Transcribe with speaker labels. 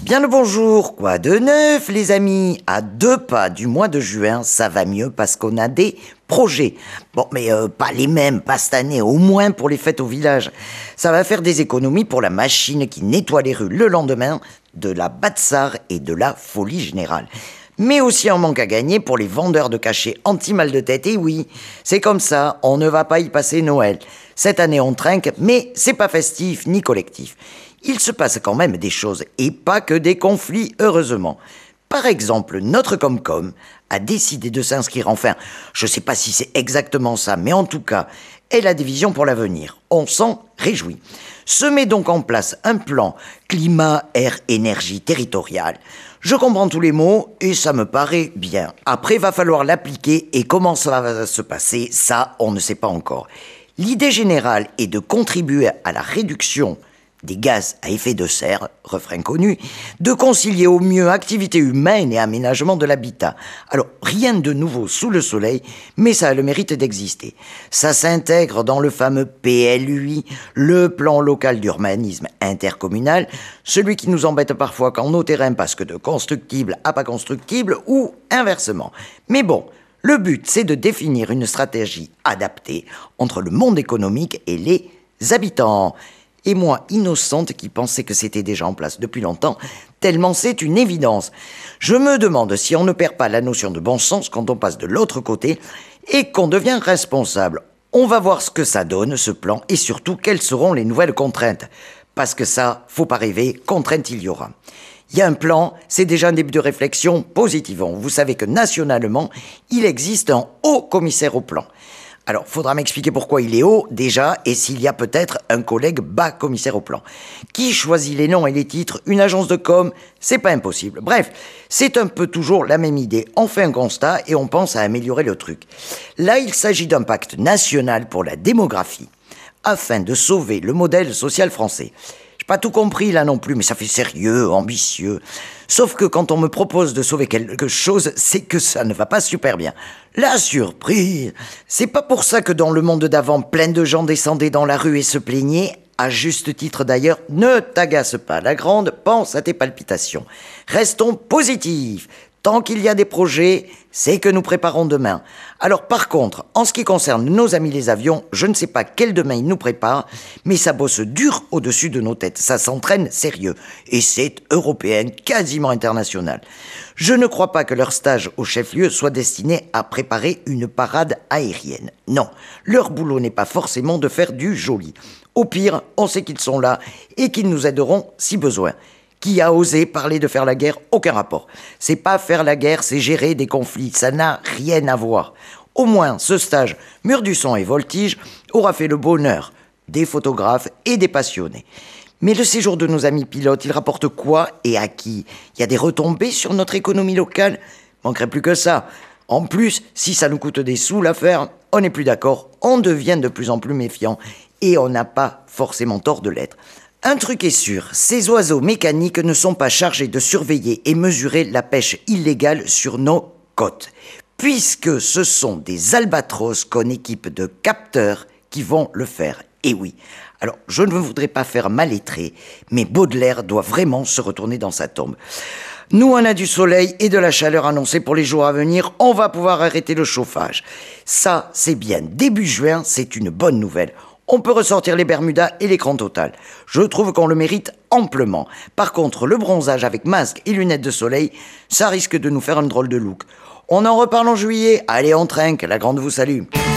Speaker 1: Bien le bonjour, quoi de neuf les amis? À 2 pas du mois de juin, ça va mieux parce qu'on a des projets. Bon, mais pas les mêmes, pas cette année, au moins pour les fêtes au village. Ça va faire des économies pour la machine qui nettoie les rues le lendemain de la Batsar et de la folie générale. Mais aussi un manque à gagner pour les vendeurs de cachets anti-mal de tête. Et oui, c'est comme ça, on ne va pas y passer Noël. Cette année on trinque, mais c'est pas festif ni collectif. Il se passe quand même des choses, et pas que des conflits, heureusement. Par exemple, notre Comcom a décidé de s'inscrire, enfin, je sais pas si c'est exactement ça, mais en tout cas, elle a des visions pour l'avenir. On s'en réjouit. Se met donc en place un plan climat, air, énergie territorial. Je comprends tous les mots et ça me paraît bien. Après, va falloir l'appliquer et comment ça va se passer, ça, on ne sait pas encore. L'idée générale est de contribuer à la réduction des gaz à effet de serre, refrain connu, de concilier au mieux activité humaine et aménagement de l'habitat. Alors, rien de nouveau sous le soleil, mais ça a le mérite d'exister. Ça s'intègre dans le fameux PLUI, le plan local d'urbanisme intercommunal, celui qui nous embête parfois quand nos terrains passent que de constructibles à pas constructibles ou inversement. Mais bon, le but, c'est de définir une stratégie adaptée entre le monde économique et les habitants. Et moi, innocente, qui pensais que c'était déjà en place depuis longtemps, tellement c'est une évidence. Je me demande si on ne perd pas la notion de bon sens quand on passe de l'autre côté et qu'on devient responsable. On va voir ce que ça donne, ce plan, et surtout, quelles seront les nouvelles contraintes. Parce que ça, faut pas rêver, contraintes il y aura. Il y a un plan, c'est déjà un début de réflexion positive. Vous savez que nationalement, il existe un haut commissaire au plan. Alors, faudra m'expliquer pourquoi il est haut, déjà, et s'il y a peut-être un collègue bas commissaire au plan. Qui choisit les noms et les titres? Une agence de com? C'est pas impossible. Bref, c'est un peu toujours la même idée. On fait un constat et on pense à améliorer le truc. Là, il s'agit d'un pacte national pour la démographie, afin de sauver le modèle social français. J'ai pas tout compris là non plus, mais ça fait sérieux, ambitieux. Sauf que quand on me propose de sauver quelque chose, c'est que ça ne va pas super bien. La surprise! C'est pas pour ça que dans le monde d'avant, plein de gens descendaient dans la rue et se plaignaient, à juste titre d'ailleurs. Ne t'agace pas, la grande, pense à tes palpitations. Restons positifs. Tant qu'il y a des projets, c'est que nous préparons demain. Alors par contre, en ce qui concerne nos amis les avions, je ne sais pas quel demain ils nous préparent, mais ça bosse dur au-dessus de nos têtes, ça s'entraîne sérieux. Et c'est européenne, quasiment internationale. Je ne crois pas que leur stage au chef-lieu soit destiné à préparer une parade aérienne. Non, leur boulot n'est pas forcément de faire du joli. Au pire, on sait qu'ils sont là et qu'ils nous aideront si besoin. Qui a osé parler de faire la guerre? Aucun rapport. C'est pas faire la guerre, c'est gérer des conflits. Ça n'a rien à voir. Au moins, ce stage, mur du son et voltige, aura fait le bonheur des photographes et des passionnés. Mais le séjour de nos amis pilotes, il rapporte quoi et à qui? Il y a des retombées sur notre économie locale? Manquerait plus que ça. En plus, si ça nous coûte des sous l'affaire, on n'est plus d'accord, on devient de plus en plus méfiant. Et on n'a pas forcément tort de l'être. Un truc est sûr, ces oiseaux mécaniques ne sont pas chargés de surveiller et mesurer la pêche illégale sur nos côtes, puisque ce sont des albatros qu'on équipe de capteurs qui vont le faire. Et oui, alors je ne voudrais pas faire mallettré, mais Baudelaire doit vraiment se retourner dans sa tombe. Nous, on a du soleil et de la chaleur annoncée pour les jours à venir, on va pouvoir arrêter le chauffage. Ça, c'est bien. Début juin, c'est une bonne nouvelle. On peut ressortir les Bermudas et l'écran total. Je trouve qu'on le mérite amplement. Par contre, le bronzage avec masque et lunettes de soleil, ça risque de nous faire un drôle de look. On en reparle en juillet. Allez, on trinque, la grande vous salue.